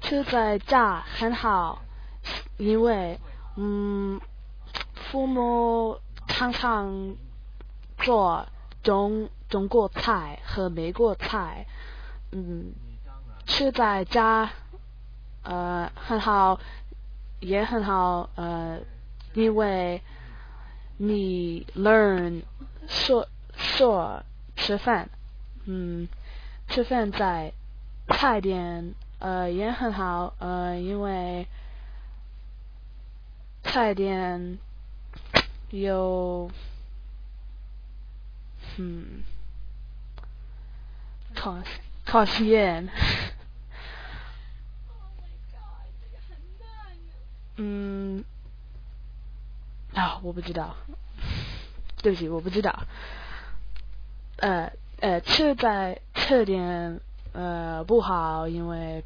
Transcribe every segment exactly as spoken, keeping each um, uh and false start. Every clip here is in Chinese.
吃在家很好，因为嗯，父母常常做中中国菜和美国菜，嗯，吃在家呃很好，也很好，呃，因为你 learn 说说吃饭，嗯，吃饭在菜店呃也很好，呃，因为菜店有嗯考考试院，嗯啊我不知道，对不起我不知道，呃呃吃在吃店呃不好，因为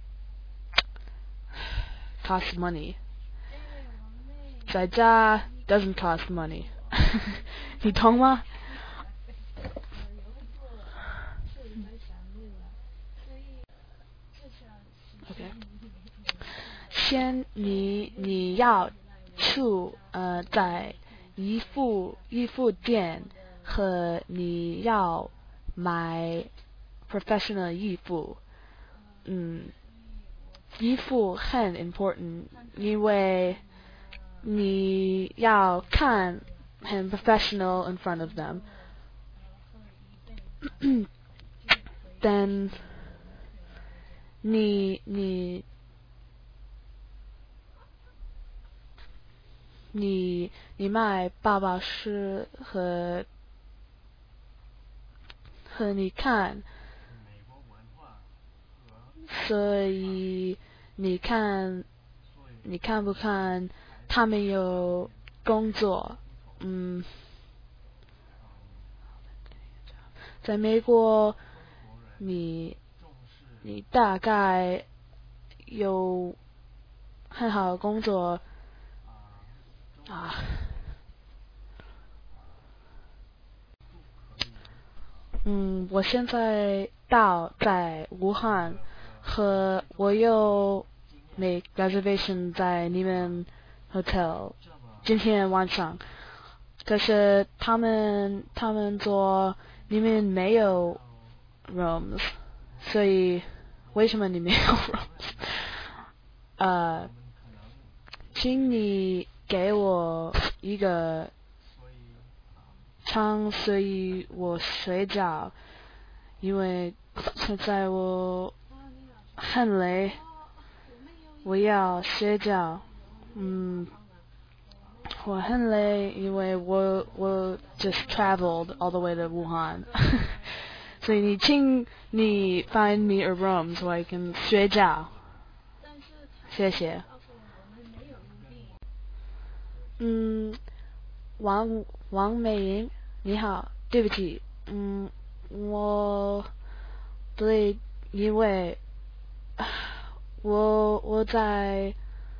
cost money， 在家 doesn't cost money， 你懂吗？OK， 先你你要去呃在衣服衣服店和你要买 professional 衣服，嗯，衣服很 important， 因为你要看很 professional in front of them 但你你你你买爸爸是和和你看，所以你看你看不看他们有工作，嗯，在美国你你大概有很好的工作啊。嗯，我现在到在武汉，和我有 make reservation 在你们 hotel 今天晚上，可是他们他们说你们没有 rooms， 所以为什么你没有 rooms？ 呃，请你给我一个床，所以我睡觉，因为现在我很累，我要睡觉。嗯，我很累，因为我我 just traveled all the way to Wuhan， 所以你请你 find me a room so I can 睡觉，谢谢。嗯，王王美莹，你好，对不起，嗯，我对，因为我我在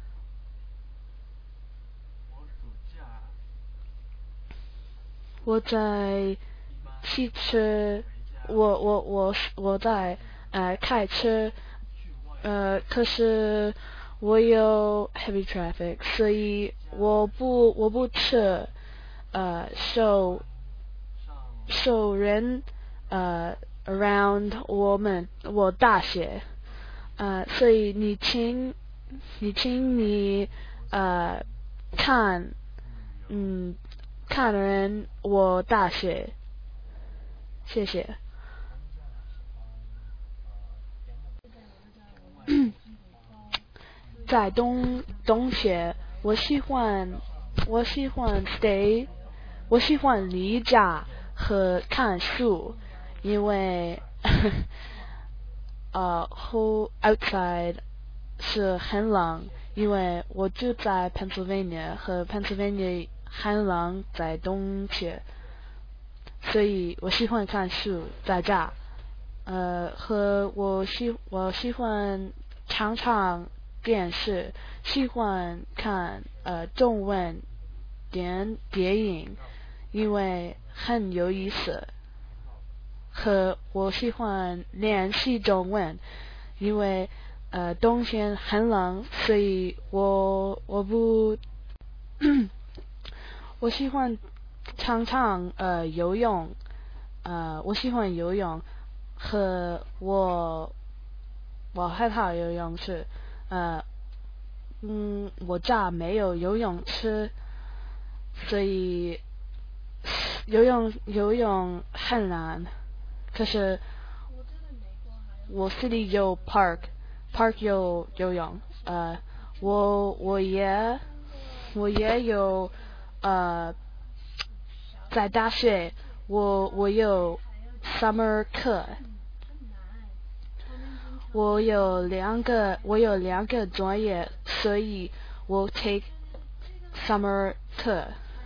我在汽车，我我我我在呃开车，呃可是我有 heavy traffic， 所以我不我不吃呃受受人呃 around 我们我大学，呃所以你请你请你呃看嗯看人我大学，谢谢。在东东学，我喜欢我喜欢 stay， 我喜欢离家和看书，因为呃后 outside 是很冷，因为我住在 Pennsylvania 和 Pennsylvania 很冷在冬天，所以我喜欢看书在家，呃和我喜我喜欢常常电视，喜欢看呃中文电电影，因为很有意思。和我喜欢练习中文，因为呃冬天很冷，所以我我不我喜欢常常呃游泳，呃我喜欢游泳，和我我害怕游泳是呃嗯我家没有游泳池，所以游泳游泳很难。可是我这里有 park park 有游泳，呃我我也我也有呃在大学我我有 summer 课，我有两个我有两个专业，所以我 take summer 课。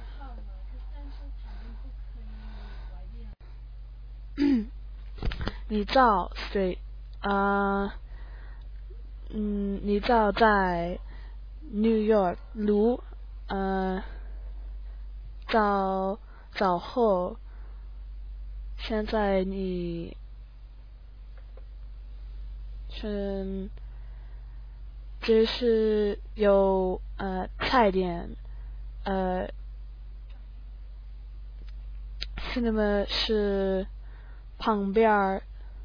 你知道谁啊？嗯，你知道在 New York 路呃早早后，现在你是就是有呃菜店，呃，cinema 是旁边儿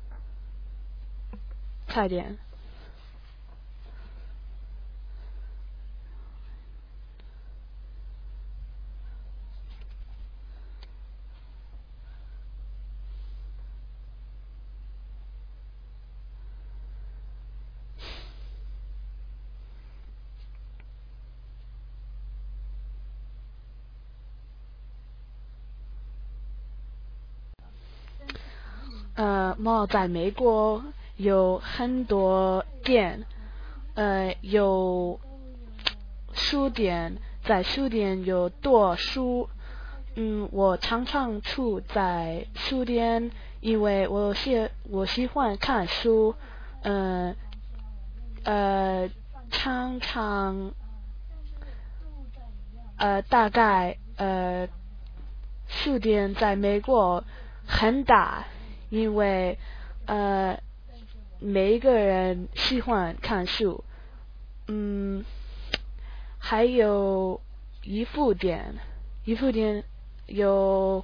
菜店。呃，mall 在美国有很多店，呃，有书店，在书店有多书。嗯，我常常住在书店，因为我喜我喜欢看书。呃呃，常常呃大概呃书店在美国很大，因为呃每一个人喜欢看书。嗯，还有衣服店，衣服店有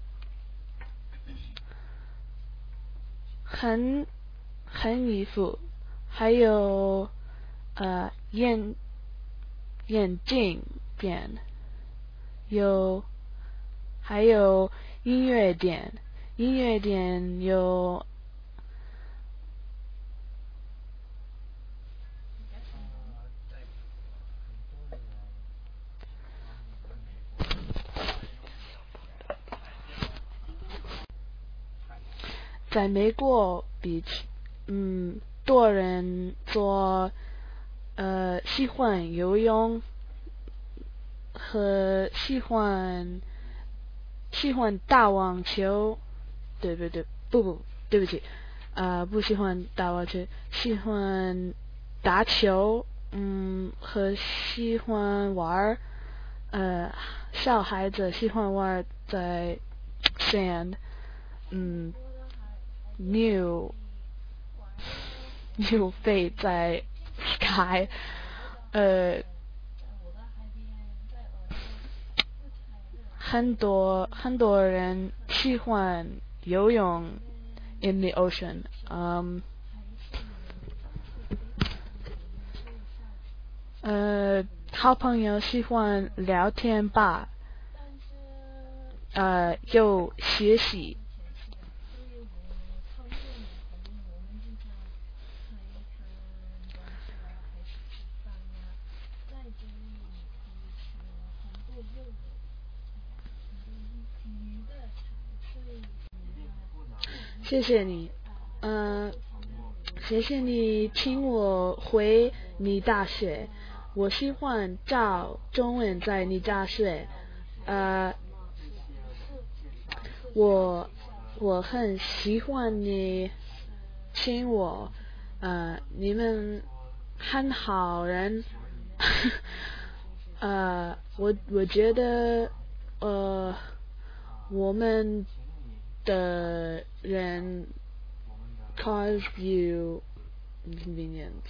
很很衣服，还有呃眼眼镜店，有还有音乐店，音乐店有在美国比嗯多人做呃喜欢游泳和喜欢喜欢打网球，对不对？不不，对不起，呃，不喜欢打网球，喜欢打球，嗯，和喜欢玩呃，小孩子喜欢玩在 sand，嗯，new new 飞在 sky，呃，很多很多人喜欢游泳 in the ocean，嗯，呃，好朋友喜欢聊天吧，呃，有学习。谢谢你，嗯、谢谢你请我回你大学。我喜欢教中文在你大学，呃，我我很喜欢你请我，呃，你们很好人，呃，我我觉得，呃，我们的人 cause you inconvenience。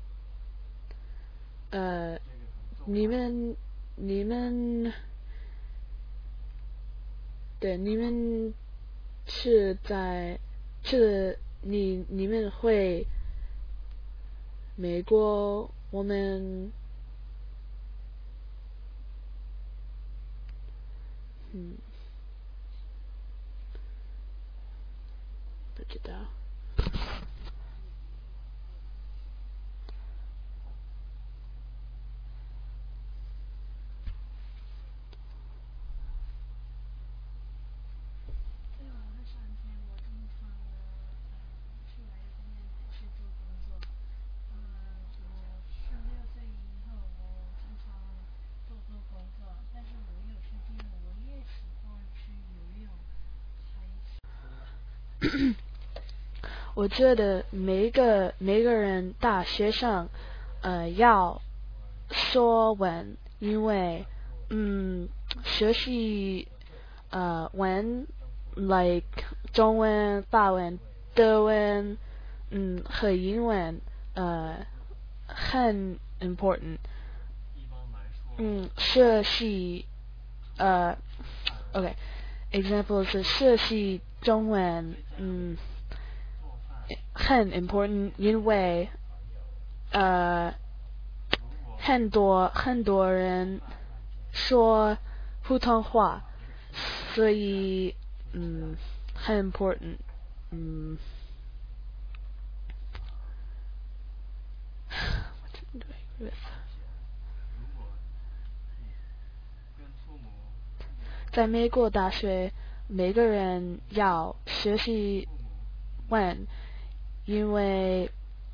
呃，你们你们对你们是在是你你们会美国我们嗯不知道。我觉得每个每个人大学生呃要说文，因为嗯学习呃文 like 中文、法文、德文嗯和英文呃很 important。嗯，学习呃 OK example 是学习中文嗯很 important，因为呃很多很多人说普通话，所以嗯很 important。嗯在美国大学，每个人要学习文，因为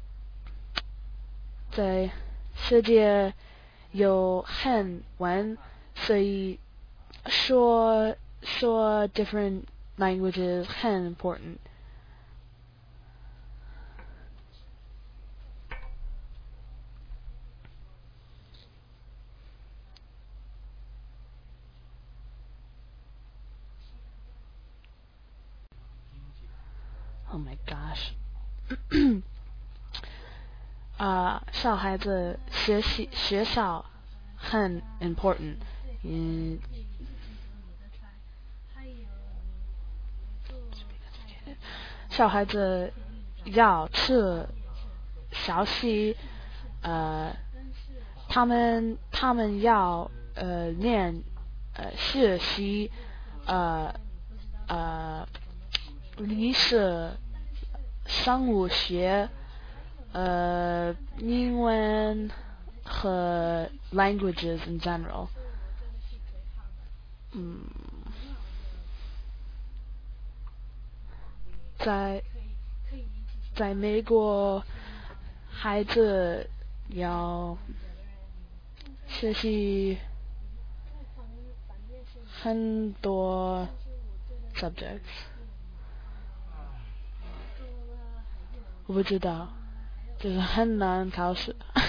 在世界有很文，所以说说 different languages 很 important。Oh my gosh 啊、呃，小孩子学习学校很 important。嗯，小孩子要吃小息，呃，他们他们要呃练呃学习呃呃历史、生物学、呃英文和 languages in general。嗯，在在美国，孩子要学习很多 subjects。我不知道，就是很难考试。